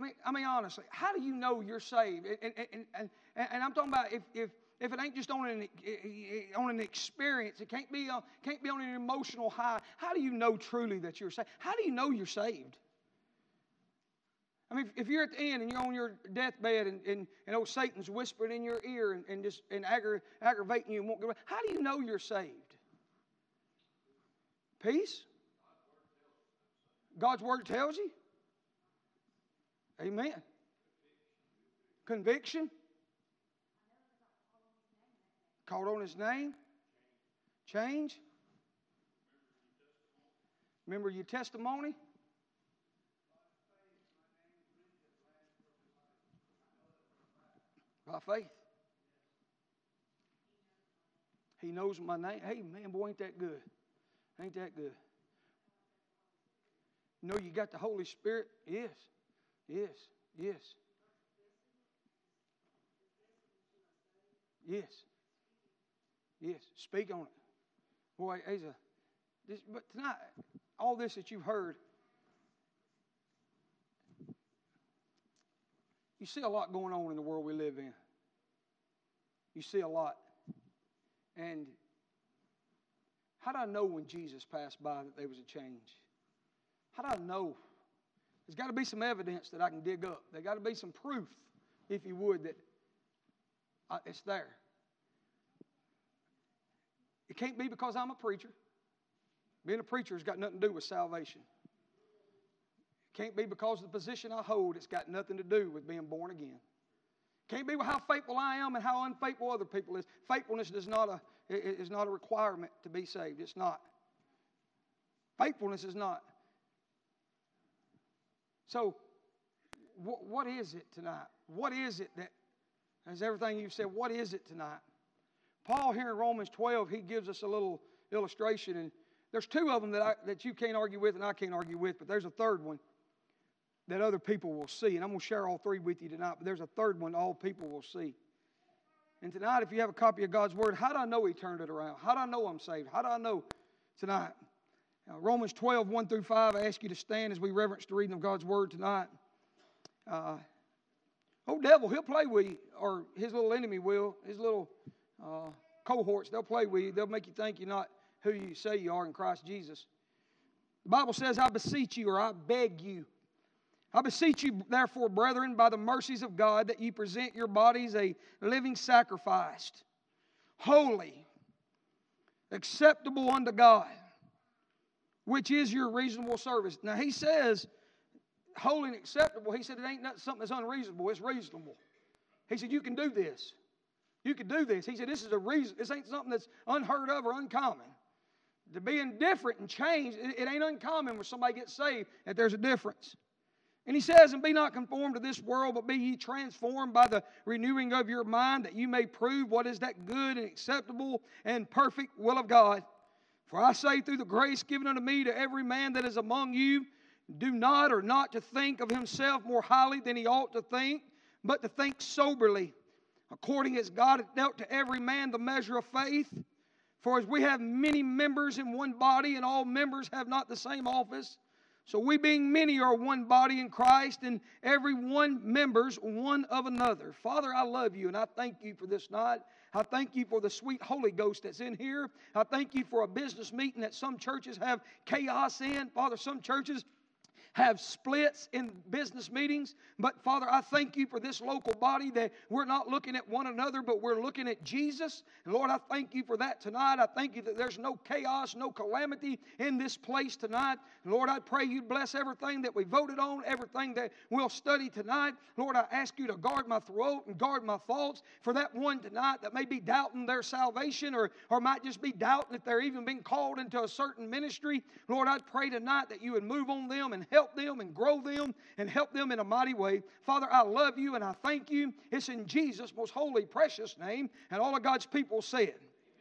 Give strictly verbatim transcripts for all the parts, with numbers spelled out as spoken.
mean, I mean, honestly, how do you know you're saved? And, and, and, and, and I'm talking about if, if, if it ain't just on an, on an experience, it can't be, on, can't be on an emotional high. How do you know truly that you're saved? How do you know you're saved? I mean, if you're at the end and you're on your deathbed and, and, and old Satan's whispering in your ear and, and just and aggra- aggravating you and won't go away, how do you know you're saved? Peace? God's Word tells you? Amen. Conviction? Called on His name? Change? Remember your testimony? By faith. He knows my name. Hey, man, boy, ain't that good. Ain't that good. You know you got the Holy Spirit? Yes. Yes. Yes. Yes. Yes. Speak on it. Boy, Asa, this, but tonight, all this that you've heard, you see a lot going on in the world we live in. You see a lot. And how do I know when Jesus passed by that there was a change? How do I know? There's got to be some evidence that I can dig up. There's got to be some proof, if you would, that I, it's there. It can't be because I'm a preacher. Being a preacher has got nothing to do with salvation. It can't be because of the position I hold. It's got nothing to do with being born again. It can't be with how faithful I am and how unfaithful other people is. Faithfulness is not a is not a requirement to be saved. It's not. Faithfulness is not. So, what, what is it tonight? What is it that, as everything you've said, what is it tonight? Paul here in Romans twelve, he gives us a little illustration, and there's two of them that I, that you can't argue with and I can't argue with, but there's a third one that other people will see, and I'm going to share all three with you tonight, but there's a third one all people will see. And tonight, if you have a copy of God's Word, how do I know He turned it around? How do I know I'm saved? How do I know tonight? Now, Romans twelve, one through five, I ask you to stand as we reverence the reading of God's Word tonight. Uh, old devil, he'll play with you, or his little enemy will, his little uh, cohorts, they'll play with you. They'll make you think you're not who you say you are in Christ Jesus. The Bible says, I beseech you, or I beg you, I beseech you, therefore, brethren, by the mercies of God, that ye present your bodies a living sacrifice, holy, acceptable unto God, which is your reasonable service. Now, he says, holy and acceptable. He said it ain't not something that's unreasonable. It's reasonable. He said, you can do this. You can do this. He said, this is a reason. This ain't something that's unheard of or uncommon. To be indifferent and change, it, it ain't uncommon when somebody gets saved that there's a difference. And he says, and be not conformed to this world, but be ye transformed by the renewing of your mind, that you may prove what is that good and acceptable and perfect will of God. For I say through the grace given unto me to every man that is among you, do not or not to think of himself more highly than he ought to think, but to think soberly, according as God hath dealt to every man the measure of faith. For as we have many members in one body, and all members have not the same office, so we being many are one body in Christ, and every one members one of another. Father, I love you, and I thank you for this night. I thank you for the sweet Holy Ghost that's in here. I thank you for a business meeting that some churches have chaos in. Father, some churches have splits in business meetings. But Father, I thank you for this local body that we're not looking at one another, but we're looking at Jesus. And Lord, I thank you for that tonight. I thank you that there's no chaos, no calamity in this place tonight. And Lord, I pray you bless everything that we voted on, everything that we'll study tonight. Lord, I ask you to guard my throat and guard my thoughts for that one tonight that may be doubting their salvation, or, or might just be doubting if they're even being called into a certain ministry. Lord, I pray tonight that you would move on them and help them and grow them and help them in a mighty way. Father, I love you and I thank you. It's in Jesus' most holy, precious name. And all of God's people said,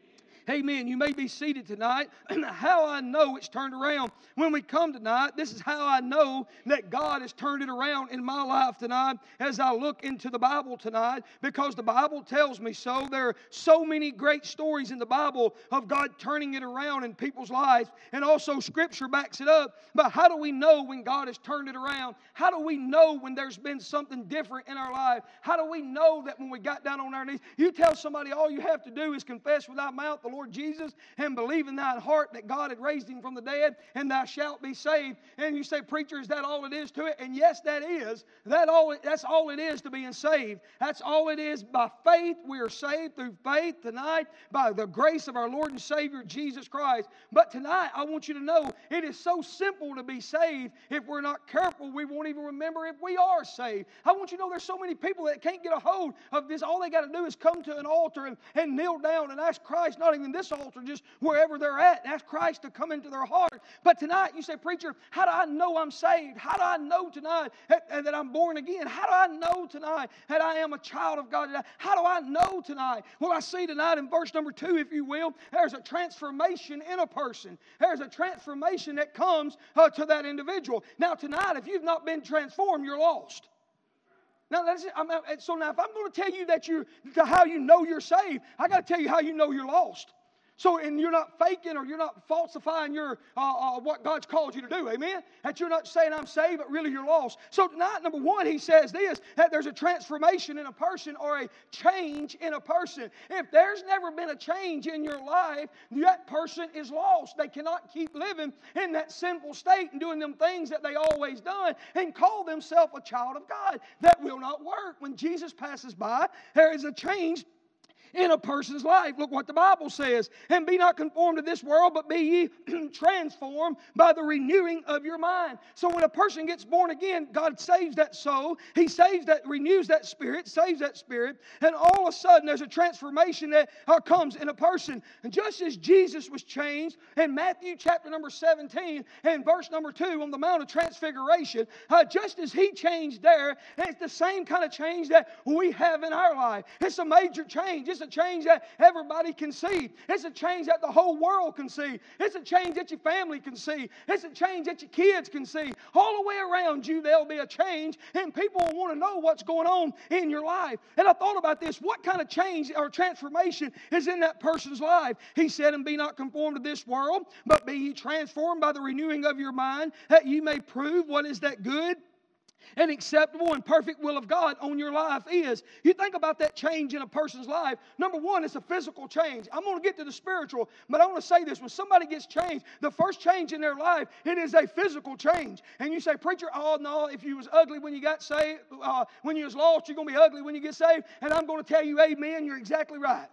Amen. You may be seated tonight. How I know it's turned around. When we come tonight, this is how I know that God has turned it around in my life tonight as I look into the Bible tonight, because the Bible tells me so. There are so many great stories in the Bible of God turning it around in people's lives, and also Scripture backs it up. But how do we know when God has turned it around? How do we know when there's been something different in our life? How do we know that when we got down on our knees? You tell somebody all you have to do is confess with thy mouth the Lord Jesus and believe in thine heart that God had raised him from the dead, and thou shalt be saved. And you say, preacher, is that all it is to it? And yes, that is. That all, that's all it is to being saved. That's all it is. By faith, we are saved through faith tonight by the grace of our Lord and Savior, Jesus Christ. But tonight, I want you to know it is so simple to be saved. If we're not careful, we won't even remember if we are saved. I want you to know there's so many people that can't get a hold of this. All they got to do is come to an altar and, and kneel down and ask Christ, not even this altar, just wherever they're at, and ask Christ to come into their heart. But tonight, you say, preacher, how do I know I'm saved? How do I know tonight that, that I'm born again? How do I know tonight that I am a child of God? How do I know tonight? Well, I see tonight in verse number two, if you will, there's a transformation in a person. There's a transformation that comes uh, to that individual. Now, tonight, if you've not been transformed, you're lost. Now, that's it. I'm, so now, if I'm going to tell you that you how you know you're saved, I got to tell you how you know you're lost. So, and you're not faking or you're not falsifying your uh, uh, what God's called you to do, amen? That you're not saying I'm saved, but really you're lost. So tonight, number one, he says this, that there's a transformation in a person or a change in a person. If there's never been a change in your life, that person is lost. They cannot keep living in that sinful state and doing them things that they always done and call themselves a child of God. That will not work. When Jesus passes by, there is a change in a person's life. Look what the Bible says. And be not conformed to this world, but be ye transformed by the renewing of your mind. So when a person gets born again, God saves that soul. He saves that, renews that spirit, saves that spirit. And all of a sudden there's a transformation that uh, comes in a person. And just as Jesus was changed in Matthew chapter number seventeen and verse number two on the Mount of Transfiguration, uh, just as He changed there, it's the same kind of change that we have in our life. It's a major change. It's a change that everybody can see. It's a change that the whole world can see. It's a change that your family can see. It's a change that your kids can see. All the way around you, there'll be a change, and people will want to know what's going on in your life. And I thought about this. What kind of change or transformation is in that person's life? He said, and be not conformed to this world, but be ye transformed by the renewing of your mind, that ye may prove what is that good and acceptable and perfect will of God on your life is. You think about that change in a person's life. Number one, it's a physical change. I'm going to get to the spiritual, but I want to say this. When somebody gets changed, the first change in their life, it is a physical change. And you say, preacher, oh no, if you was ugly when you got saved, uh, when you was lost, you're going to be ugly when you get saved. And I'm going to tell you, amen, you're exactly right.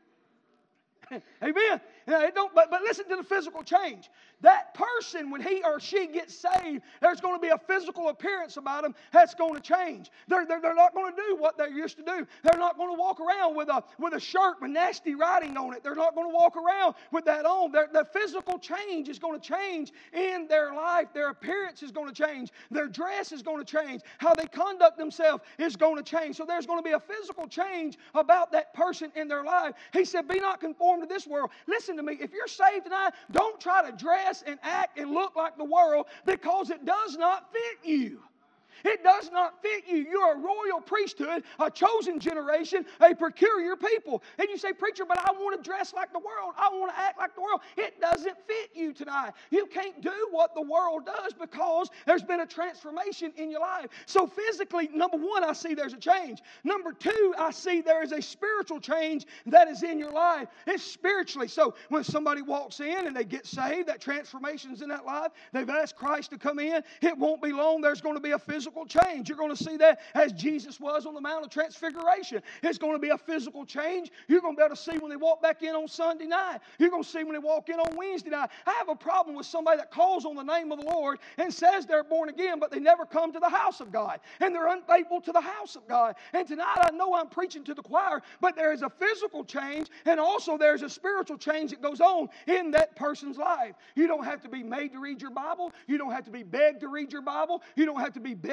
Amen. Now, it don't, but, but listen to the physical change. That person, when he or she gets saved, there's going to be a physical appearance about them that's going to change. They're, they're, they're not going to do what they used to do. They're not going to walk around with a, with a shirt with nasty writing on it. They're not going to walk around with that on. Their, their physical change is going to change in their life. Their appearance is going to change. Their dress is going to change. How they conduct themselves is going to change. So there's going to be a physical change about that person in their life. He said, be not conformed to this world. Listen to me. If you're saved tonight, don't try to dress and act and look like the world, because it does not fit you. It does not fit you. You're a royal priesthood, a chosen generation, a peculiar people. And you say, preacher, but I want to dress like the world. I want to act like the world. It doesn't fit you tonight. You can't do what the world does because there's been a transformation in your life. So physically, number one, I see there's a change. Number two, I see there is a spiritual change that is in your life. It's spiritually. So when somebody walks in and they get saved, that transformation's in that life. They've asked Christ to come in. It won't be long. There's going to be a physical change. You're going to see that as Jesus was on the Mount of Transfiguration. It's going to be a physical change. You're going to be able to see when they walk back in on Sunday night. You're going to see when they walk in on Wednesday night. I have a problem with somebody that calls on the name of the Lord and says they're born again, but they never come to the house of God. And they're unfaithful to the house of God. And tonight I know I'm preaching to the choir, but there is a physical change and also there's a spiritual change that goes on in that person's life. You don't have to be made to read your Bible. You don't have to be begged to read your Bible. You don't have to be begged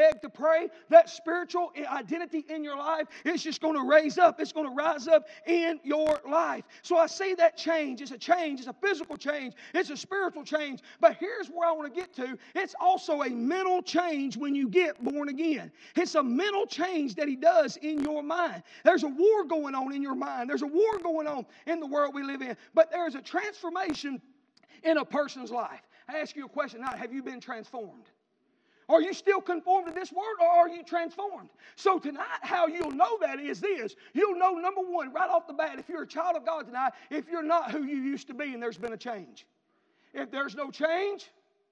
beg to pray, that spiritual identity in your life is just going to raise up. It's going to rise up in your life. So I see that change. It's a change. It's a physical change. It's a spiritual change. But here's where I want to get to. It's also a mental change when you get born again. It's a mental change that He does in your mind. There's a war going on in your mind. There's a war going on in the world we live in. But there's a transformation in a person's life. I ask you a question tonight. Have you been transformed? Are you still conformed to this world, or are you transformed? So tonight, how you'll know that is this. You'll know, number one, right off the bat, if you're a child of God tonight, if you're not who you used to be and there's been a change. If there's no change,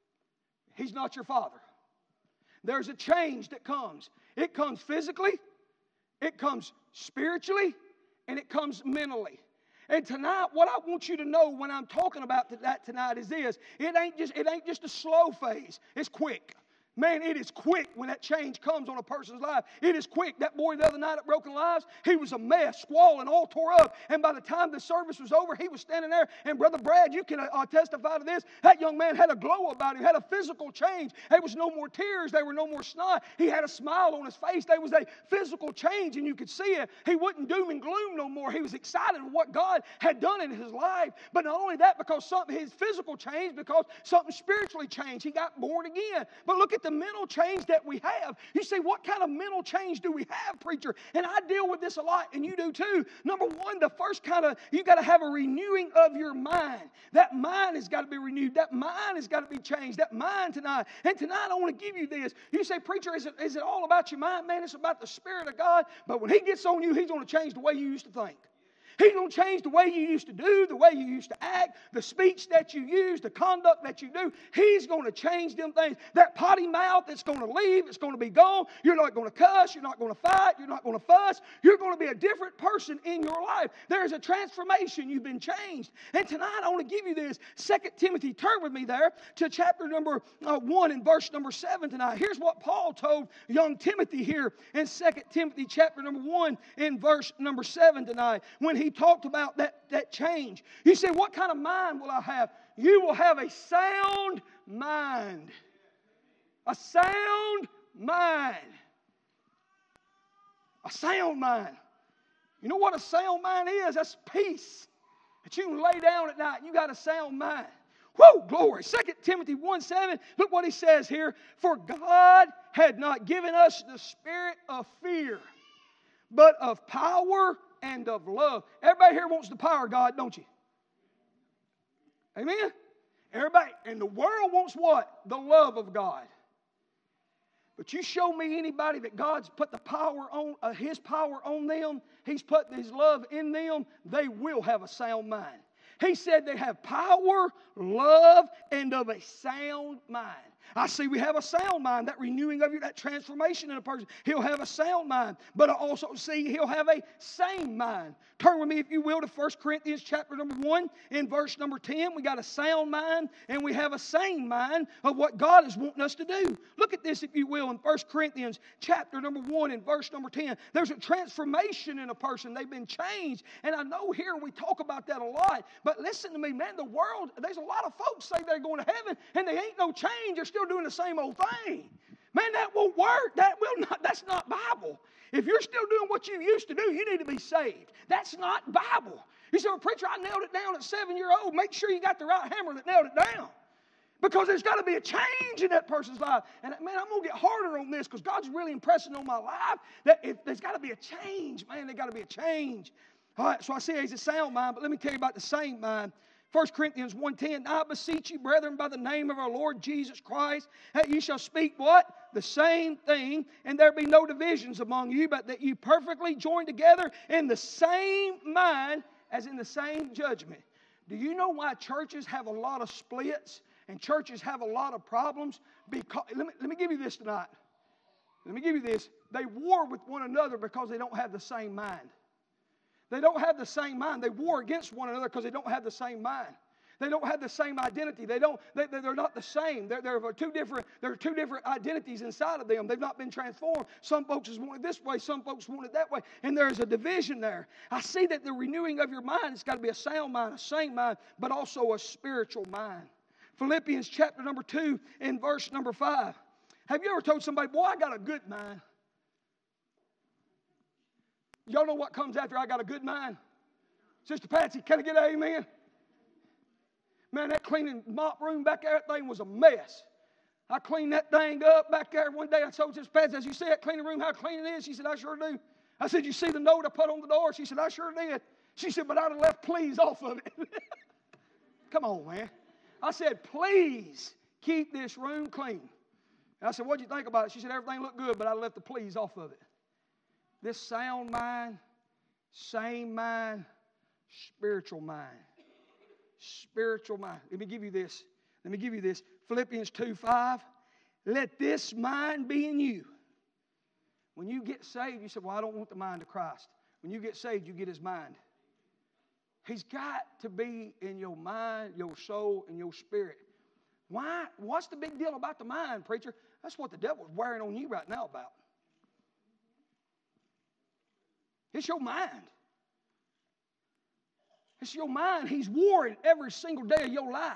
He's not your Father. There's a change that comes. It comes physically, it comes spiritually, and it comes mentally. And tonight, what I want you to know when I'm talking about that tonight is this. It ain't just, it ain't just a slow phase. It's quick. Man, it is quick when that change comes on a person's life. It is quick. That boy the other night at Broken Lives, he was a mess, squalling, all tore up. And by the time the service was over, he was standing there. And Brother Brad, you can uh, testify to this. That young man had a glow about him, had a physical change. There was no more tears. There were no more snot. He had a smile on his face. There was a physical change, and you could see it. He wasn't doom and gloom no more. He was excited with what God had done in his life. But not only that, because something, his physical changed, because something spiritually changed. He got born again. But look at the mental change that we have. You say, what kind of mental change do we have, preacher? And I deal with this a lot, and you do too. Number one, the first kind of, you got to have a renewing of your mind. That mind has got to be renewed. That mind has got to be changed. That mind tonight. And tonight I want to give you this. You say, preacher, is it, is it all about your mind? Man, it's about the Spirit of God. But when He gets on you, He's going to change the way you used to think. He's going to change the way you used to do, the way you used to act, the speech that you use, the conduct that you do. He's going to change them things. That potty mouth that's going to leave, it's going to be gone. You're not going to cuss. You're not going to fight. You're not going to fuss. You're going to be a different person in your life. There's a transformation. You've been changed. And tonight I want to give you this. Second Timothy, turn with me there to chapter number uh, one and verse number seven tonight. Here's what Paul told young Timothy here in Second Timothy chapter number one and verse number seven tonight. When he talked about that, that change. You say, what kind of mind will I have? You will have a sound mind. A sound mind. A sound mind. You know what a sound mind is? That's peace. That you can lay down at night and you got a sound mind. Whoa, glory. Second Timothy one seven, look what he says here. For God had not given us the spirit of fear, but of power and of love. Everybody here wants the power of God, don't you? Amen? Everybody. And the world wants what? The love of God. But you show me anybody that God's put the power on, uh, His power on them, He's put His love in them, they will have a sound mind. He said they have power, love, and of a sound mind. I see we have a sound mind, that renewing of you, that transformation in a person. He'll have a sound mind, but I also see he'll have a sane mind. Turn with me, if you will, to First Corinthians chapter number one in verse number ten. We got a sound mind and we have a sane mind of what God is wanting us to do. Look at this, if you will, in First Corinthians chapter number one and verse number ten. There's a transformation in a person. They've been changed. And I know here we talk about that a lot, but listen to me, man, the world, there's a lot of folks say they're going to heaven and they ain't no change. They're still doing the same old thing. Man, that won't work. That will not, that's not Bible. If you're still doing what you used to do, you need to be saved. That's not Bible. You say, well, preacher, I nailed it down at seven-year-old. Make sure you got the right hammer that nailed it down. Because there's got to be a change in that person's life. And man, I'm going to get harder on this because God's really impressing on my life that if there's got to be a change. Man, there's got to be a change. All right, so I see he's a sound mind, but let me tell you about the same mind. First Corinthians one ten, I beseech you, brethren, by the name of our Lord Jesus Christ, that you shall speak what? The same thing, and there be no divisions among you, but that you perfectly join together in the same mind as in the same judgment. Do you know why churches have a lot of splits and churches have a lot of problems? Because, let me, let me give you this tonight. Let me give you this. They war with one another because they don't have the same mind. They don't have the same mind. They war against one another because they don't have the same mind. They don't have the same identity. They don't. They, they're not the same. They're, they're two different. There are two different identities inside of them. They've not been transformed. Some folks just want it this way. Some folks want it that way. And there is a division there. I see that the renewing of your mind, it's got to be a sound mind, a sane mind, but also a spiritual mind. Philippians chapter number two and verse number five. Have you ever told somebody, boy, I got a good mind? Y'all know what comes after I got a good mind? Sister Patsy, can I get an amen? Man, that cleaning mop room back there, that thing was a mess. I cleaned that thing up back there one day. I told Sister Patsy, as you see that cleaning room, how clean it is? She said, I sure do. I said, you see the note I put on the door? She said, I sure did. She said, but I'd have left please off of it. Come on, man. I said, please keep this room clean. And I said, what'd you think about it? She said, everything looked good, but I left the please off of it. This sound mind, sane mind, spiritual mind. Spiritual mind. Let me give you this. Let me give you this. Philippians two five. Let this mind be in you. When you get saved, you say, well, I don't want the mind of Christ. When you get saved, you get His mind. He's got to be in your mind, your soul, and your spirit. Why? What's the big deal about the mind, preacher? That's what the devil's wearing on you right now about. It's your mind. It's your mind. He's warring every single day of your life.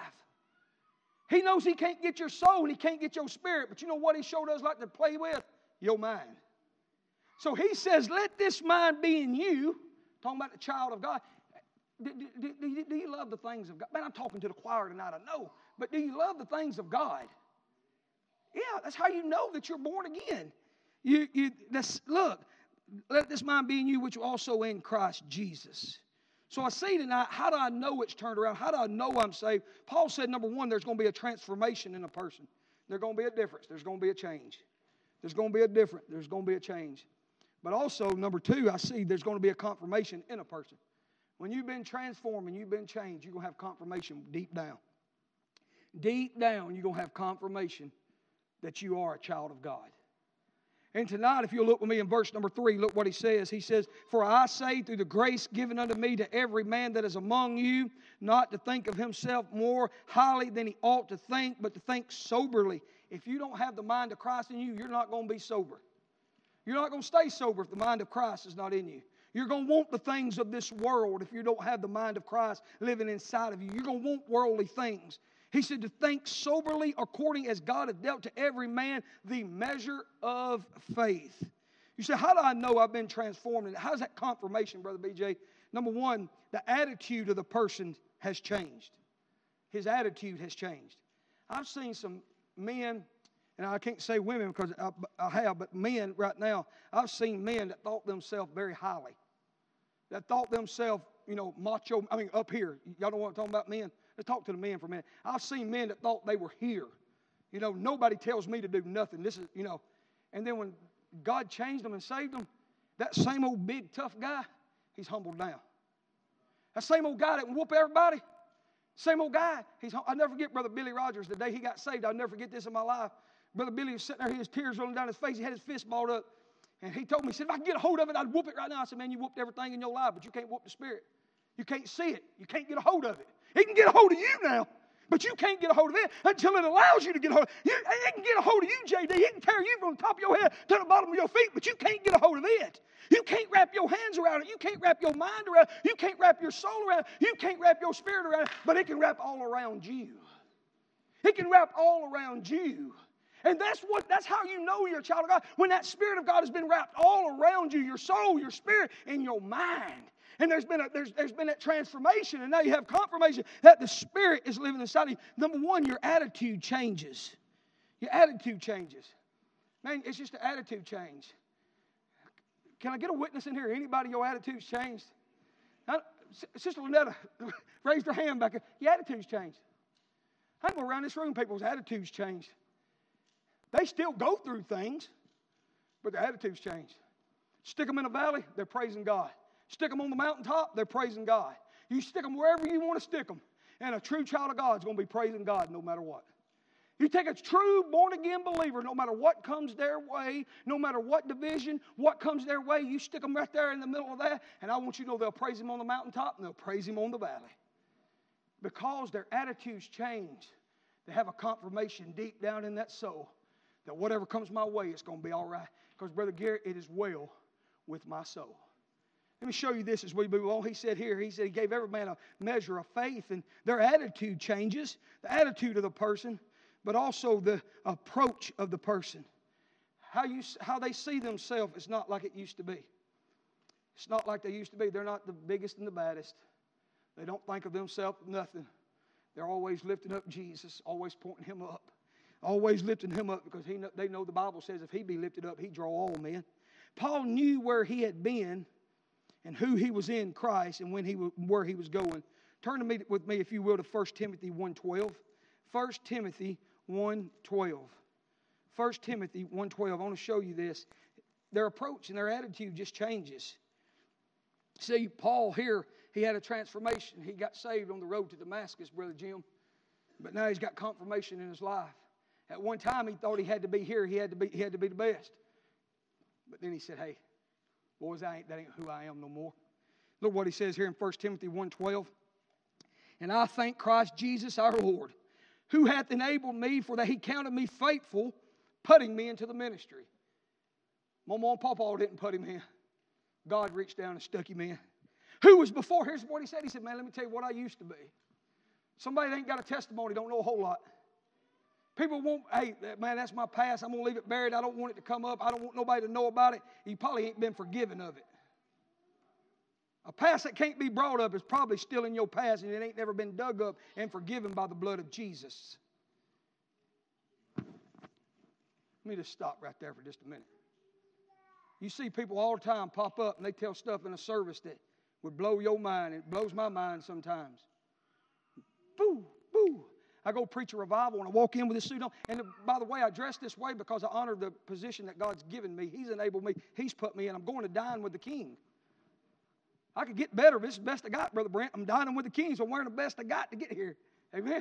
He knows he can't get your soul and he can't get your spirit, but you know what he sure does like to play with? Your mind. So he says, let this mind be in you, talking about the child of God. Do, do, do, do you love the things of God? Man, I'm talking to the choir tonight, I know. But do you love the things of God? Yeah, that's how you know that you're born again. You, you, this, look, let this mind be in you, which was also in Christ Jesus. So I see tonight, how do I know it's turned around? How do I know I'm saved? Paul said, number one, there's going to be a transformation in a person. There's going to be a difference. There's going to be a change. There's going to be a difference. There's going to be a change. But also, number two, I see there's going to be a confirmation in a person. When you've been transformed and you've been changed, you're going to have confirmation deep down. Deep down, you're going to have confirmation that you are a child of God. And tonight, if you'll look with me in verse number three, look what he says. He says, for I say through the grace given unto me to every man that is among you, not to think of himself more highly than he ought to think, but to think soberly. If you don't have the mind of Christ in you, you're not going to be sober. You're not going to stay sober if the mind of Christ is not in you. You're going to want the things of this world if you don't have the mind of Christ living inside of you. You're going to want worldly things. He said to think soberly according as God hath dealt to every man the measure of faith. You say, how do I know I've been transformed? And how's that confirmation, Brother B J? Number one, the attitude of the person has changed. His attitude has changed. I've seen some men, and I can't say women because I, I have, but men right now, I've seen men that thought themselves very highly. That thought themselves, you know, macho, I mean, up here. Y'all know what I'm talking about, men? Let's talk to the men for a minute. I've seen men that thought they were here. You know, nobody tells me to do nothing. This is, you know. And then when God changed them and saved them, that same old big tough guy, he's humbled down. That same old guy that can whoop everybody, same old guy. He's. I'll never forget Brother Billy Rogers. The day he got saved, I'll never forget this in my life. Brother Billy was sitting there, his tears rolling down his face. He had his fist balled up. And he told me, he said, if I could get a hold of it, I'd whoop it right now. I said, man, you whooped everything in your life, but you can't whoop the Spirit. You can't see it. You can't get a hold of it. It can get a hold of you now, but you can't get a hold of it until it allows you to get a hold of it. You, it can get a hold of you, J D. It can carry you from the top of your head to the bottom of your feet, but you can't get a hold of it. You can't wrap your hands around it. You can't wrap your mind around it. You can't wrap your soul around it. You can't wrap your spirit around it, but it can wrap all around you. It can wrap all around you. And that's what that's how you know you're a child of God. When that Spirit of God has been wrapped all around you, your soul, your spirit, and your mind. And there's been, a, there's, there's been that transformation, and now you have confirmation that the Spirit is living inside of you. Number one, your attitude changes. Your attitude changes. Man, it's just an attitude change. Can I get a witness in here? Anybody, your attitude's changed? Now, Sister Lynetta raised her hand back there. Your attitude's changed. I go around this room, people's attitudes changed. They still go through things, but their attitudes changed. Stick them in a valley, they're praising God. Stick them on the mountaintop, they're praising God. You stick them wherever you want to stick them. And a true child of God is going to be praising God no matter what. You take a true born-again believer, no matter what comes their way, no matter what division, what comes their way, you stick them right there in the middle of that, and I want you to know they'll praise Him on the mountaintop and they'll praise Him on the valley. Because their attitudes change. They have a confirmation deep down in that soul that whatever comes my way, it's going to be all right. Because, Brother Garrett, it is well with my soul. Let me show you this as we move on. He said here, he said he gave every man a measure of faith, and their attitude changes, the attitude of the person. but also the approach of the person. How, you, how they see themselves is not like it used to be. It's not like they used to be. They're not the biggest and the baddest. They don't think of themselves as nothing. They're always lifting up Jesus, always pointing Him up. Always lifting Him up because he, they know the Bible says if He be lifted up, He draw all men. Paul knew where he had been and who he was in Christ and when he where he was going. Turn to me with me, if you will, to First Timothy one twelve. First Timothy one twelve. First Timothy one twelve. I want to show you this. Their approach and their attitude just changes. See, Paul here, he had a transformation. He got saved on the road to Damascus, Brother Jim. But now he's got confirmation in his life. At one time, he thought he had to be here. He had to be, he had to be the best. But then he said, hey, boys, I ain't, that ain't who I am no more. Look what he says here in First Timothy one twelve. And I thank Christ Jesus our Lord, who hath enabled me, for that He counted me faithful, putting me into the ministry. Mama and Papa didn't put him in. God reached down and stuck him in. Who was before? Here's what he said. He said, man, let me tell you what I used to be. Somebody that ain't got a testimony don't know a whole lot. People won't, hey, man, that's my past. I'm going to leave it buried. I don't want it to come up. I don't want nobody to know about it. You probably ain't been forgiven of it. A past that can't be brought up is probably still in your past, and it ain't never been dug up and forgiven by the blood of Jesus. Let me just stop right there for just a minute. You see people all the time pop up, and they tell stuff in a service that would blow your mind. It blows my mind sometimes. Boo, boo. I go preach a revival, and I walk in with this suit on. And by the way, I dress this way because I honor the position that God's given me. He's enabled me. He's put me in. I'm going to dine with the King. I could get better, but this is the best I got, Brother Brent. I'm dining with the King, so I'm wearing the best I got to get here. Amen?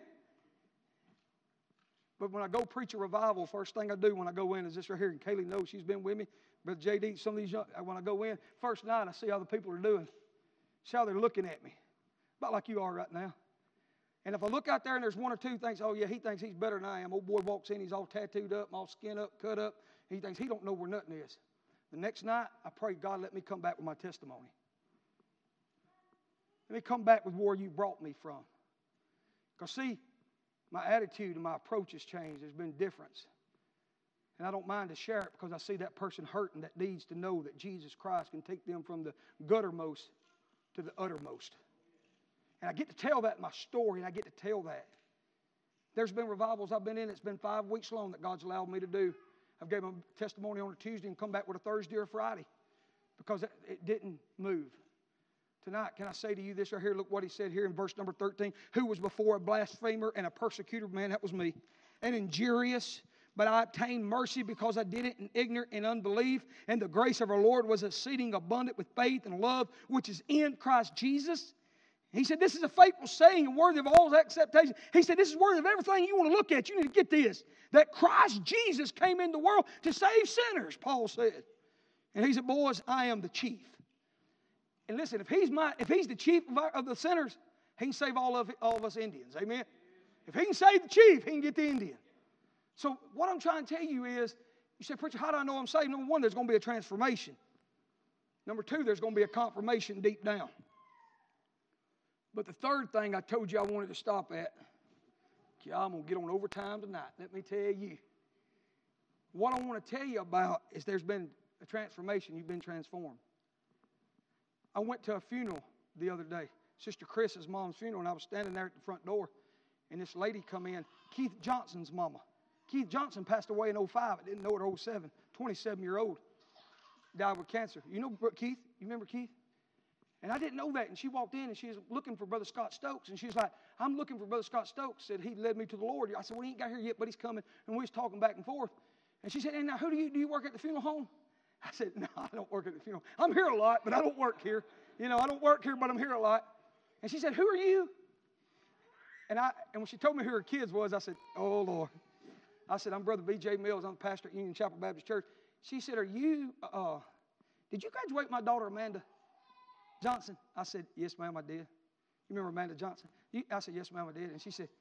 But when I go preach a revival, first thing I do when I go in is this right here. And Kaylee knows, she's been with me. Brother J D, some of these young, when I go in, first night I see how the people are doing. See how they're looking at me. About like you are right now. And if I look out there and there's one or two thinks, oh yeah, he thinks he's better than I am. Old boy walks in, he's all tattooed up, all skin up, cut up. He thinks he don't know where nothing is. The next night, I pray, God, let me come back with my testimony. Let me come back with where you brought me from. Because see, my attitude and my approach has changed. There's been difference. And I don't mind to share it because I see that person hurting that needs to know that Jesus Christ can take them from the guttermost to the uttermost. And I get to tell that in my story, and I get to tell that. There's been revivals I've been in. It's been five weeks long that God's allowed me to do. I've gave them testimony on a Tuesday and come back with a Thursday or a Friday because it, it didn't move. Tonight, can I say to you this right here? Look what he said here in verse number thirteen. Who was before a blasphemer and a persecutor? Man, that was me. And injurious. But I obtained mercy because I did it in ignorance and unbelief. And the grace of our Lord was exceeding abundant with faith and love, which is in Christ Jesus. He said, this is a faithful saying and worthy of all acceptation. He said, this is worthy of everything you want to look at. You need to get this. That Christ Jesus came in the world to save sinners, Paul said. And he said, boys, I am the chief. And listen, if he's my, if he's the chief of, our, of the sinners, he can save all of, all of us Indians. Amen? If he can save the chief, he can get the Indian. So what I'm trying to tell you is, you say, preacher, how do I know I'm saved? Number one, there's going to be a transformation. Number two, there's going to be a confirmation deep down. But the third thing I told you I wanted to stop at, yeah, I'm going to get on overtime tonight. Let me tell you. What I want to tell you about is there's been a transformation. You've been transformed. I went to a funeral the other day, Sister Chris's mom's funeral, and I was standing there at the front door, and this lady come in, Keith Johnson's mama. Keith Johnson passed away in oh five. I didn't know it in oh seven. twenty-seven-year-old. Died with cancer. You know Keith? You remember Keith? And I didn't know that. And she walked in, and she was looking for Brother Scott Stokes. And she was like, I'm looking for Brother Scott Stokes. Said he led me to the Lord. I said, well, he ain't got here yet, but he's coming. And we was talking back and forth. And she said, and now who do you, do you work at the funeral home? I said, no, I don't work at the funeral. I'm here a lot, but I don't work here. You know, I don't work here, but I'm here a lot. And she said, who are you? And I and when she told me who her kids was, I said, oh, Lord. I said, I'm Brother B J Mills. I'm the pastor at Union Chapel Baptist Church. She said, are you, uh, did you graduate my daughter Amanda Johnson? I said, yes, ma'am, I did. You remember Amanda Johnson? You, I said, yes, ma'am, I did. And she said,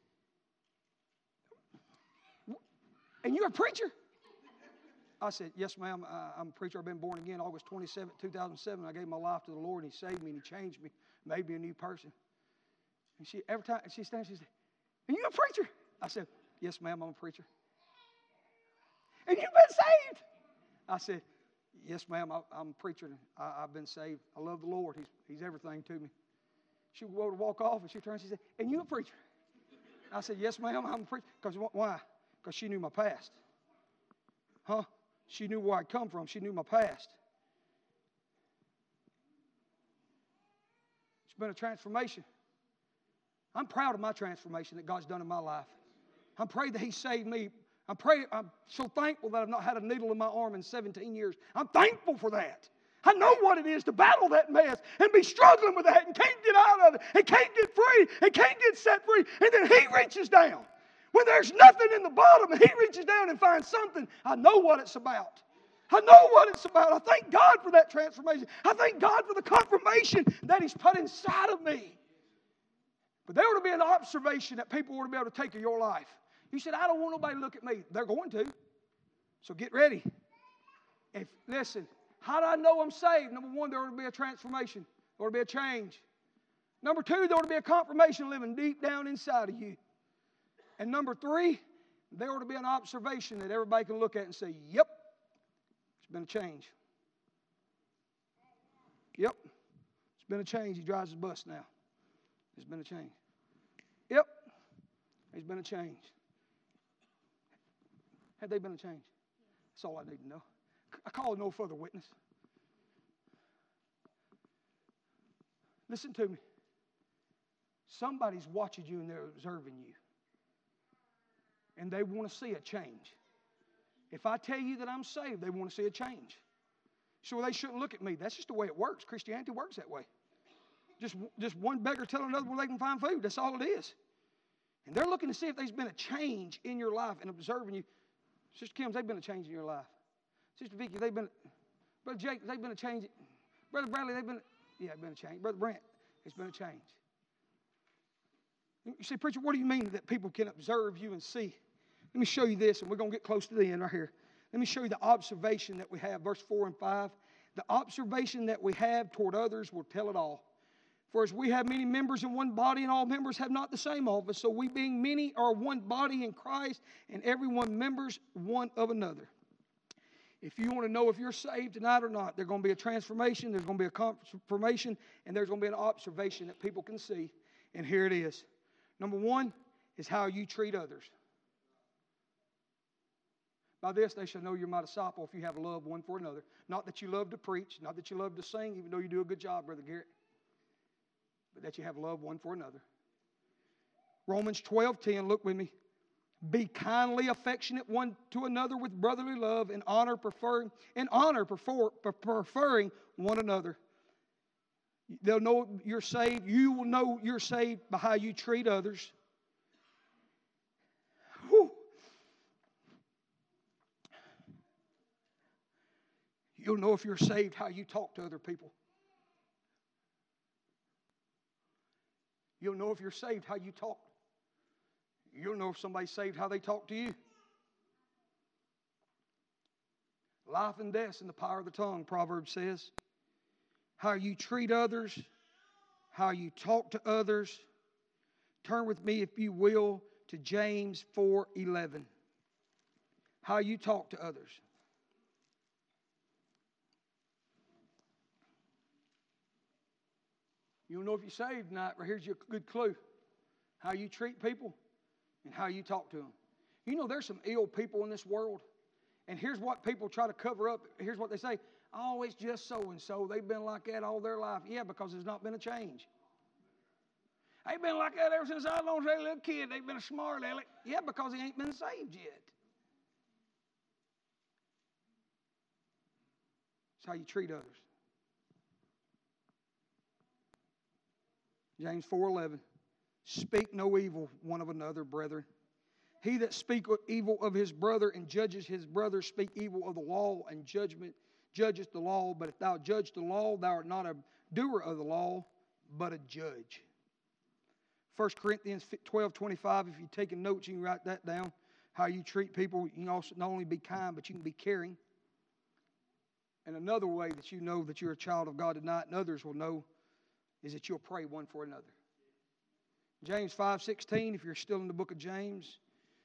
and you're a preacher? I said, yes, ma'am, I'm a preacher. I've been born again August twenty-seventh, two thousand seven. I gave my life to the Lord, and He saved me, and He changed me, made me a new person. And she, every time she stands, she said, and you're a preacher? I said, Yes, ma'am, I'm a preacher. And you've been saved? I said, yes, ma'am, I, I'm a preacher. I, I've been saved. I love the Lord. He's, he's everything to me. She would go to walk off, and she turned and she said, and you a preacher? I said, yes, ma'am, I'm a preacher. Because why? Because she knew my past. Huh? She knew where I'd come from. She knew my past. It's been a transformation. I'm proud of my transformation that God's done in my life. I'm praying that He saved me. I'm praying, I'm so thankful that I've not had a needle in my arm in seventeen years. I'm thankful for that. I know what it is to battle that mess and be struggling with that and can't get out of it and can't get free and can't get set free. And then He reaches down. When there's nothing in the bottom and He reaches down and finds something, I know what it's about. I know what it's about. I thank God for that transformation. I thank God for the confirmation that He's put inside of me. But there ought to be an observation that people ought to be able to take of your life. You said, I don't want nobody to look at me. They're going to. So get ready. If listen, how do I know I'm saved? Number one, there ought to be a transformation. There ought to be a change. Number two, there ought to be a confirmation living deep down inside of you. And number three, there ought to be an observation that everybody can look at and say, yep, it's been a change. Yep, it's been a change. He drives his bus now. It's been a change. Yep, it's been a change. Had they been a change? That's all I need to know. I call no further witness. Listen to me. Somebody's watching you and they're observing you. And they want to see a change. If I tell you that I'm saved, they want to see a change. So they shouldn't look at me. That's just the way it works. Christianity works that way. Just, just one beggar telling another where they can find food. That's all it is. And they're looking to see if there's been a change in your life and observing you. Sister Kim, they've been a change in your life. Sister Vicky, they've been, Brother Jake, they've been a change. Brother Bradley, they've been, yeah, it's been a change. Brother Brent, it's been a change. You say, preacher, what do you mean that people can observe you and see? Let me show you this, and we're going to get close to the end right here. Let me show you the observation that we have, verse four and five. The observation that we have toward others will tell it all. For as we have many members in one body, and all members have not the same office, so we being many are one body in Christ, and every one members one of another. If you want to know if you're saved tonight or not, there's going to be a transformation, there's going to be a confirmation, and there's going to be an observation that people can see. And here it is. Number one is how you treat others. By this they shall know you're my disciple if you have love one for another. Not that you love to preach, not that you love to sing, even though you do a good job, Brother Garrett, but that you have love one for another. Romans twelve ten, look with me. Be kindly affectionate one to another with brotherly love, and honor preferring, and honor prefer, preferring one another. They'll know you're saved. You will know you're saved by how you treat others. Whew. You'll know if you're saved how you talk to other people. You'll know if you're saved how you talk. You'll know if somebody's saved how they talk to you. Life and death's in the power of the tongue, Proverbs says. How you treat others, how you talk to others. Turn with me, if you will, to James four eleven. How you talk to others. You'll know if you're saved tonight. Right here's your good clue. How you treat people and how you talk to them. You know there's some ill people in this world. And here's what people try to cover up. Here's what they say. Oh, it's just so-and-so. They've been like that all their life. Yeah, because there's not been a change. They've been like that ever since I was a little kid. They've been a smart aleck. Yeah, because he ain't been saved yet. It's how you treat others. James four eleven. Speak no evil one of another, brethren. He that speaketh evil of his brother and judges his brother speak evil of the law and judgment judgeth the law. But if thou judge the law, thou art not a doer of the law, but a judge. First Corinthians twelve twenty-five. If you're taking notes, you can write that down. How you treat people. You can also not only be kind, but you can be caring. And another way that you know that you're a child of God tonight, and others will know, is that you'll pray one for another. James five sixteen, if you're still in the book of James.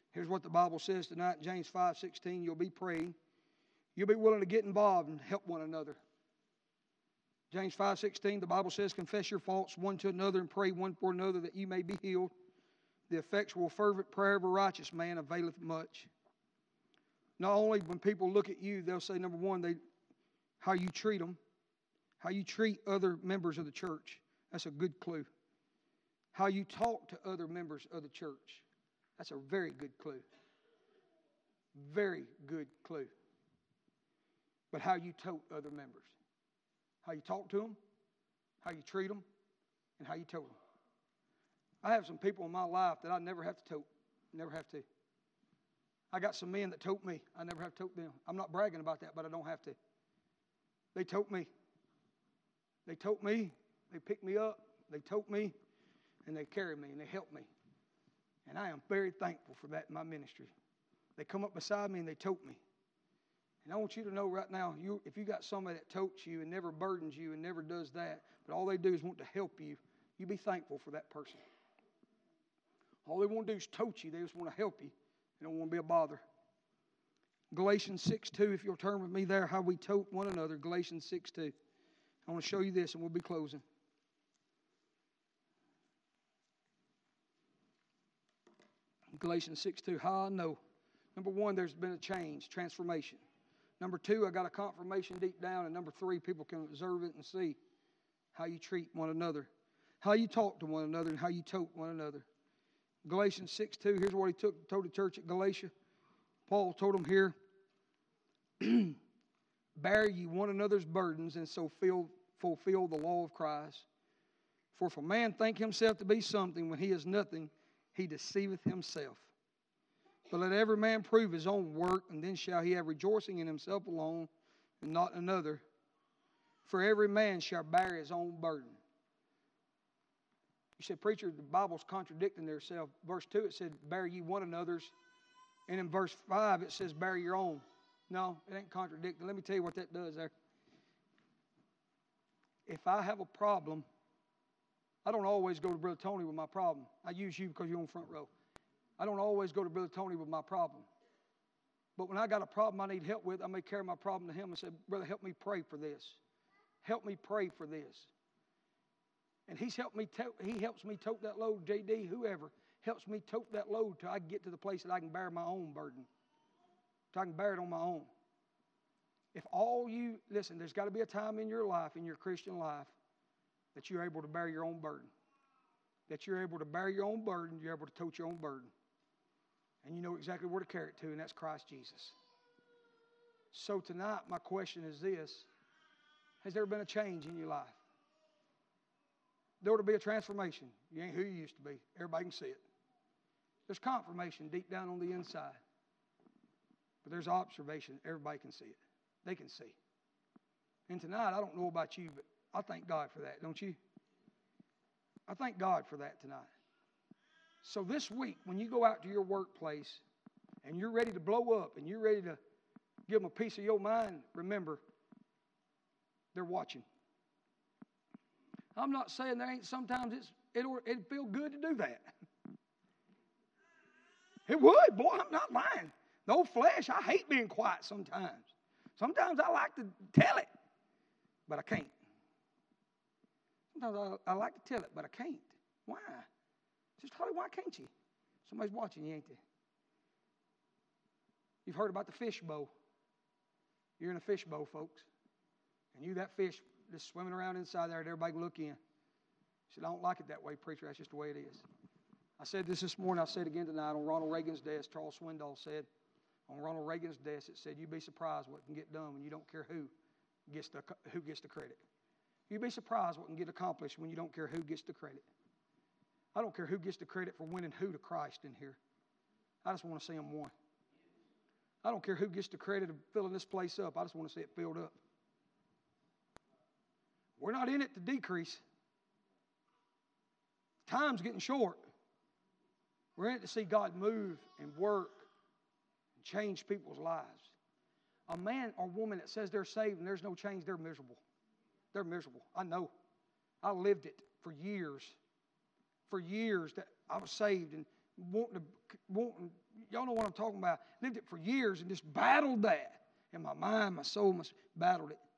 Here's what the Bible says tonight in James five sixteen. You'll be praying. You'll be willing to get involved and help one another. James five sixteen, the Bible says, confess your faults one to another and pray one for another that you may be healed. The effectual fervent prayer of a righteous man availeth much. Not only when people look at you, they'll say, number one, they, how you treat them, how you treat other members of the church. That's a good clue. How you talk to other members of the church. That's a very good clue. Very good clue. But how you tote other members. How you talk to them, how you treat them, and how you tote them. I have some people in my life that I never have to tote. Never have to. I got some men that tote me. I never have to tote them. I'm not bragging about that, but I don't have to. They tote me. They tote me. They pick me up. They tote me. And they carry me and they help me. And I am very thankful for that in my ministry. They come up beside me and they tote me. And I want you to know right now, you, if you got somebody that totes you and never burdens you and never does that, but all they do is want to help you, you be thankful for that person. All they want to do is tote you. They just want to help you. They don't want to be a bother. Galatians six two, if you'll turn with me there, how we tote one another. Galatians six two. I want to show you this and we'll be closing. Galatians six two, how I know. Number one, there's been a change, transformation. Number two, I got a confirmation deep down. And number three, people can observe it and see how you treat one another, how you talk to one another, and how you tote one another. Galatians six two, here's what he took, told the church at Galatia. Paul told them here, bear ye one another's burdens, and so fill, fulfill the law of Christ. For if a man think himself to be something when he is nothing, he deceiveth himself. But let every man prove his own work, and then shall he have rejoicing in himself alone, and not another. For every man shall bear his own burden. You said, preacher, the Bible's contradicting themselves. Verse two, it said, bear ye one another's. And in verse five, it says, bear your own. No, it ain't contradicting. Let me tell you what that does there. If I have a problem, I don't always go to Brother Tony with my problem. I use you because you're on front row. I don't always go to Brother Tony with my problem. But when I got a problem I need help with, I may carry my problem to him and say, brother, help me pray for this. Help me pray for this. And he's helped me, to- he helps me tote that load, J D, whoever, helps me tote that load till I get to the place that I can bear my own burden. Till I can bear it on my own. If all you, listen, there's got to be a time in your life, in your Christian life, that you're able to bear your own burden. That you're able to bear your own burden, you're able to tote your own burden. And you know exactly where to carry it to, and that's Christ Jesus. So tonight, my question is this. Has there been a change in your life? There ought to be a transformation. You ain't who you used to be. Everybody can see it. There's confirmation deep down on the inside. But there's observation. Everybody can see it. They can see. And tonight, I don't know about you, but I thank God for that, don't you? I thank God for that tonight. So this week, when you go out to your workplace and you're ready to blow up and you're ready to give them a piece of your mind, remember, they're watching. I'm not saying there ain't sometimes it's, it'll, it'd feel good to do that. It would, boy, I'm not lying. The old flesh, I hate being quiet sometimes. Sometimes I like to tell it, but I can't. Sometimes I, I like to tell it, but I can't. Why? Just Holly, why can't you? Somebody's watching you, ain't they? You've heard about the fish bowl. You're in a fish bowl, folks. And you, that fish, just swimming around inside there, and everybody can look in. He said, I don't like it that way, preacher. That's just the way it is. I said this this morning. I'll say it again tonight. On Ronald Reagan's desk, Charles Swindoll said, on Ronald Reagan's desk, it said, you'd be surprised what can get done when you don't care who gets the, who gets the credit. You'd be surprised what can get accomplished when you don't care who gets the credit. I don't care who gets the credit for winning who to Christ in here. I just want to see them won. I don't care who gets the credit of filling this place up. I just want to see it filled up. We're not in it to decrease. Time's getting short. We're in it to see God move and work and change people's lives. A man or woman that says they're saved and there's no change, they're miserable. They're miserable. I know. I lived it for years. For years that I was saved and wanting to, wanting, y'all know what I'm talking about. Lived it for years and just battled that. In my mind, my soul, my, battled it.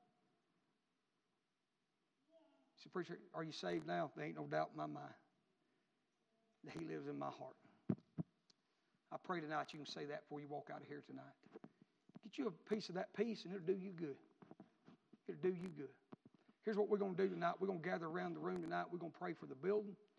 He said, preacher, are you saved now? There ain't no doubt in my mind that He lives in my heart. I pray tonight you can say that before you walk out of here tonight. Get you a piece of that peace and it'll do you good. It'll do you good. Here's what we're going to do tonight. We're going to gather around the room tonight. We're going to pray for the building.